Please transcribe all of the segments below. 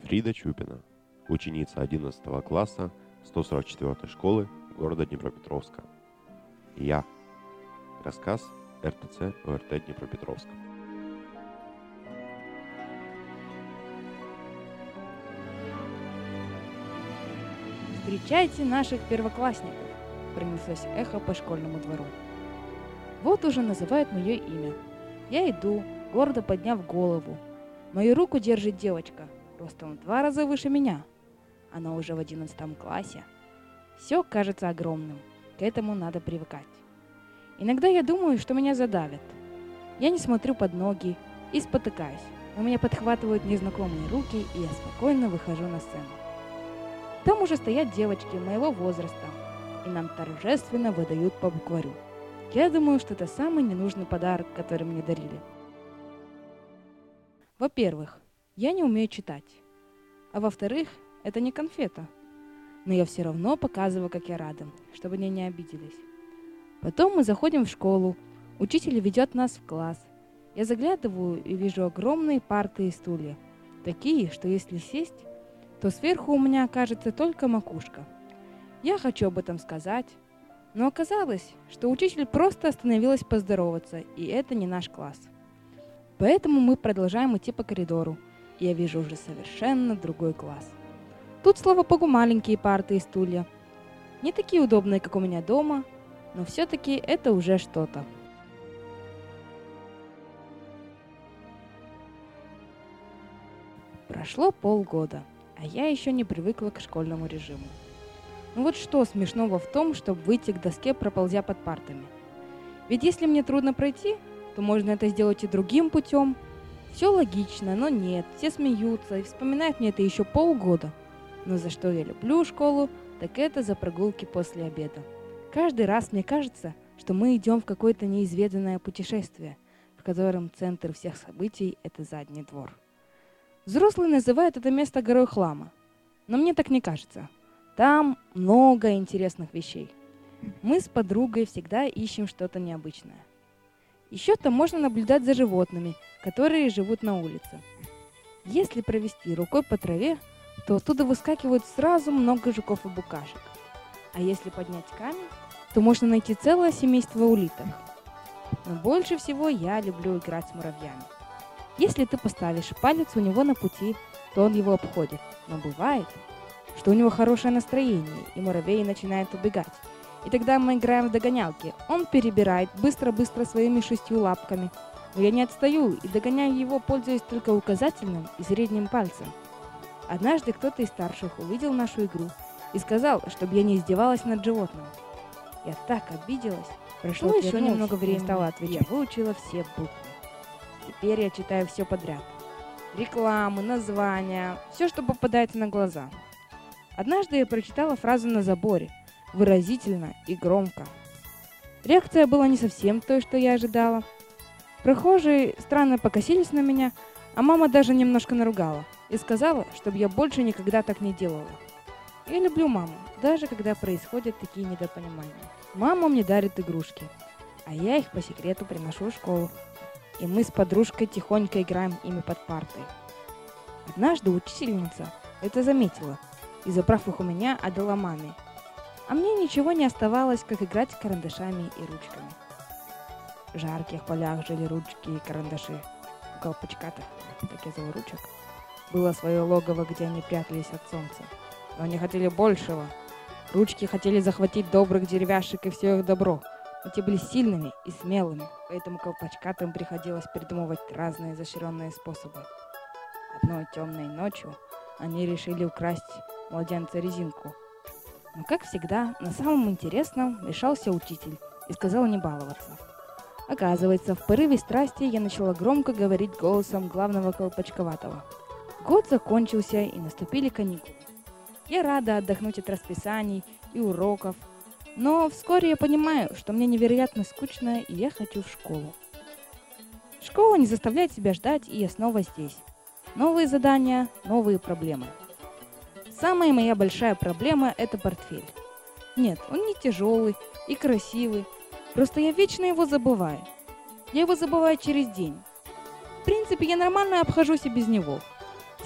Фрида Чупина, ученица 11 класса 144 школы города Днепропетровска. Я. Рассказ РТЦ ОРТ Днепропетровска. Встречайте наших первоклассников! Пронеслось эхо по школьному двору. Вот уже называют мое имя. Я иду, гордо подняв голову. Мою руку держит девочка, ростом в 2 раза выше меня. Она уже в 11 классе. Все кажется огромным, к этому надо привыкать. Иногда я думаю, что меня задавят. Я не смотрю под ноги и спотыкаюсь, но меня подхватывают незнакомые руки, и я спокойно выхожу на сцену. Там уже стоят девочки моего возраста, и нам торжественно выдают по букварю. Я думаю, что это самый ненужный подарок, который мне дарили. Во-первых, я не умею читать. А во-вторых, это не конфета. Но я все равно показываю, как я рада, чтобы они не обиделись. Потом мы заходим в школу. Учитель ведет нас в класс. Я заглядываю и вижу огромные парты и стулья. Такие, что если сесть, то сверху у меня окажется только макушка. Я хочу об этом сказать, но оказалось, что учитель просто остановилась поздороваться, и это не наш класс. Поэтому мы продолжаем идти по коридору, и я вижу уже совершенно другой класс. Тут, слава богу, маленькие парты и стулья. Не такие удобные, как у меня дома, но все-таки это уже что-то. Прошло полгода, а я еще не привыкла к школьному режиму. Ну вот что смешного в том, чтобы выйти к доске, проползя под партами? Ведь если мне трудно пройти, то можно это сделать и другим путем. Все логично, но нет, все смеются и вспоминают мне это еще полгода. Но за что я люблю школу, так это за прогулки после обеда. Каждый раз мне кажется, что мы идем в какое-то неизведанное путешествие, в котором центр всех событий – это задний двор. Взрослые называют это место горой хлама, но мне так не кажется. Там много интересных вещей. Мы с подругой всегда ищем что-то необычное. Еще там можно наблюдать за животными, которые живут на улице. Если провести рукой по траве, то оттуда выскакивают сразу много жуков и букашек. А если поднять камень, то можно найти целое семейство улиток. Но больше всего я люблю играть с муравьями. Если ты поставишь палец у него на пути, то он его обходит. Но бывает, что у него хорошее настроение, и муравей начинает убегать. И тогда мы играем в догонялки. Он перебирает быстро-быстро своими 6 лапками. Но я не отстаю и догоняю его, пользуясь только указательным и средним пальцем. Однажды кто-то из старших увидел нашу игру и сказал, чтобы я не издевалась над животным. Я так обиделась. Прошло еще немного времени, стала отвечать. Я выучила все буквы. Теперь я читаю все подряд. Рекламы, названия, все, что попадается на глаза. Однажды я прочитала фразу на заборе, выразительно и громко. Реакция была не совсем той, что я ожидала. Прохожие странно покосились на меня, а мама даже немножко наругала и сказала, чтобы я больше никогда так не делала. Я люблю маму, даже когда происходят такие недопонимания. Мама мне дарит игрушки, а я их по секрету приношу в школу. И мы с подружкой тихонько играем ими под партой. Однажды учительница это заметила и, забрав их у меня, отдала маме. А мне ничего не оставалось, как играть с карандашами и ручками. В жарких полях жили ручки и карандаши. У колпачкатых, так я зову ручек, было свое логово, где они прятались от солнца. Но они хотели большего. Ручки хотели захватить добрых деревяшек и все их добро. Но те были сильными и смелыми, поэтому колпачкатым приходилось придумывать разные изощренные способы. Одной темной ночью они решили украсть младенца резинку. Но, как всегда, на самом интересном вмешался учитель и сказал не баловаться. Оказывается, в порыве страсти я начала громко говорить голосом главного колпачковатого. Год закончился, и наступили каникулы. Я рада отдохнуть от расписаний и уроков, но вскоре я понимаю, что мне невероятно скучно, и я хочу в школу. Школа не заставляет себя ждать, и я снова здесь. Новые задания, новые проблемы. Самая моя большая проблема – это портфель. Нет, он не тяжелый и красивый, просто я вечно его забываю. Я его забываю через день. В принципе, я нормально обхожусь и без него.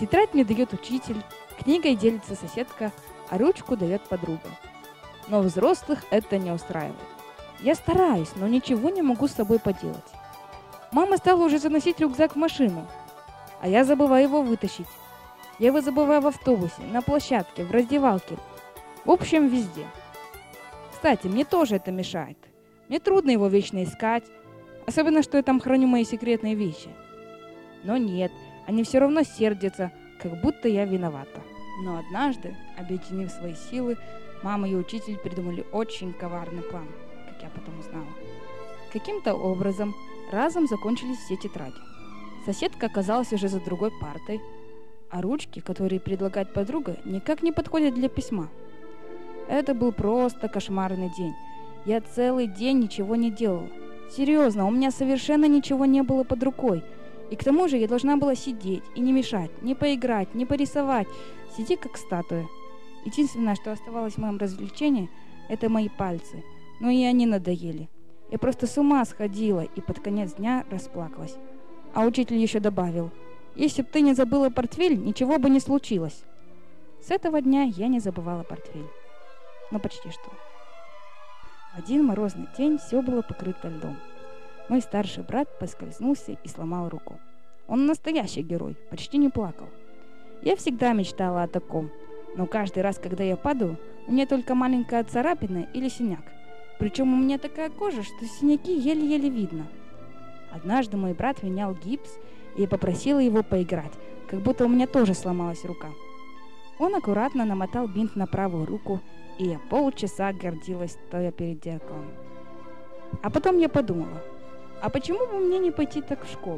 Тетрадь мне дает учитель, книгой делится соседка, а ручку дает подруга. Но взрослых это не устраивает. Я стараюсь, но ничего не могу с собой поделать. Мама стала уже заносить рюкзак в машину, а я забываю его вытащить. Я его забываю в автобусе, на площадке, в раздевалке. В общем, везде. Кстати, мне тоже это мешает. Мне трудно его вечно искать, особенно, что я там храню мои секретные вещи. Но нет, они все равно сердятся, как будто я виновата. Но однажды, объединив свои силы, мама и учитель придумали очень коварный план, как я потом узнала. Каким-то образом разом закончились все тетради. Соседка оказалась уже за другой партой, а ручки, которые предлагает подруга, никак не подходят для письма. Это был просто кошмарный день. Я целый день ничего не делала. Серьезно, у меня совершенно ничего не было под рукой. И к тому же я должна была сидеть и не мешать, не поиграть, не порисовать, сидеть как статуя. Единственное, что оставалось в моем развлечении, это мои пальцы. Но и они надоели. Я просто с ума сходила и под конец дня расплакалась. А учитель еще добавил: «Если бы ты не забыла портфель, ничего бы не случилось». С этого дня я не забывала портфель. Ну, почти что. В один морозный день все было покрыто льдом. Мой старший брат поскользнулся и сломал руку. Он настоящий герой, почти не плакал. Я всегда мечтала о таком, но каждый раз, когда я падаю, у меня только маленькая царапина или синяк. Причем у меня такая кожа, что синяки еле-еле видно. Однажды мой брат менял гипс, и я попросила его поиграть, как будто у меня тоже сломалась рука. Он аккуратно намотал бинт на правую руку, и я полчаса гордилась, стоя перед зеркалом. А потом я подумала, а почему бы мне не пойти так в школу?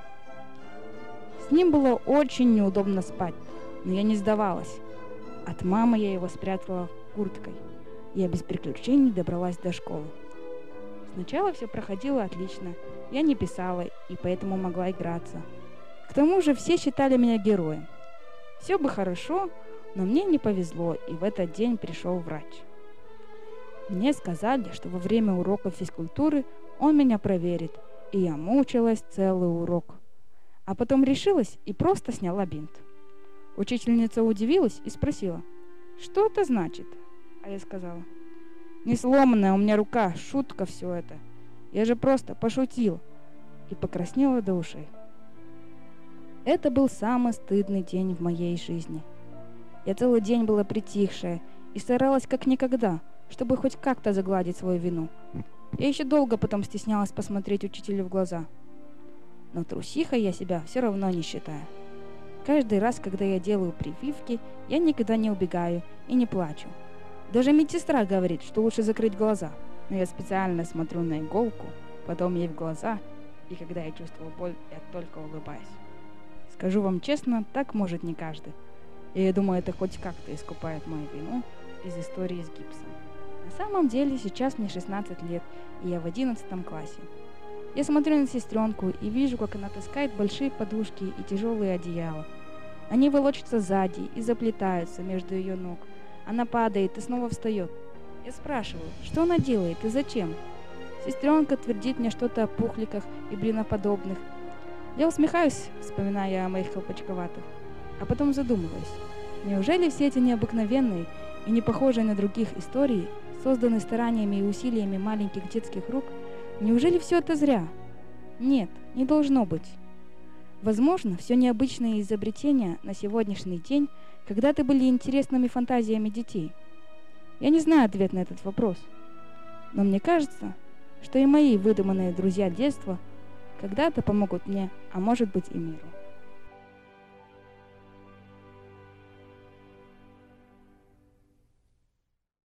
С ним было очень неудобно спать, но я не сдавалась. От мамы я его спрятала курткой. Я без приключений добралась до школы. Сначала все проходило отлично, я не писала и поэтому могла играться. К тому же все считали меня героем. Все бы хорошо, но мне не повезло, и в этот день пришел врач. Мне сказали, что во время урока физкультуры он меня проверит, и я мучилась целый урок. А потом решилась и просто сняла бинт. Учительница удивилась и спросила: «Что это значит?» А я сказала: «Не сломанная у меня рука, шутка все это. Я же просто пошутил». И покраснела до ушей. Это был самый стыдный день в моей жизни. Я целый день была притихшая и старалась как никогда, чтобы хоть как-то загладить свою вину. Я еще долго потом стеснялась посмотреть учителю в глаза. Но трусихой я себя все равно не считаю. Каждый раз, когда я делаю прививки, я никогда не убегаю и не плачу. Даже медсестра говорит, что лучше закрыть глаза. Но я специально смотрю на иголку, потом ей в глаза, и когда я чувствую боль, я только улыбаюсь. Скажу вам честно, так может не каждый. И я думаю, это хоть как-то искупает мою вину из истории с гипсом. На самом деле сейчас мне 16 лет, и я в 11 классе. Я смотрю на сестренку и вижу, как она таскает большие подушки и тяжелые одеяла. Они волочатся сзади и заплетаются между ее ног. Она падает и снова встает. Я спрашиваю, что она делает и зачем? Сестренка твердит мне что-то о пухликах и блиноподобных. Я усмехаюсь, вспоминая о моих колпачковатых, а потом задумываюсь. Неужели все эти необыкновенные и не похожие на других истории, созданные стараниями и усилиями маленьких детских рук, неужели все это зря? Нет, не должно быть. Возможно, все необычные изобретения на сегодняшний день когда-то были интересными фантазиями детей. Я не знаю ответ на этот вопрос, но мне кажется, что и мои выдуманные друзья детства когда-то помогут мне, а может быть и миру.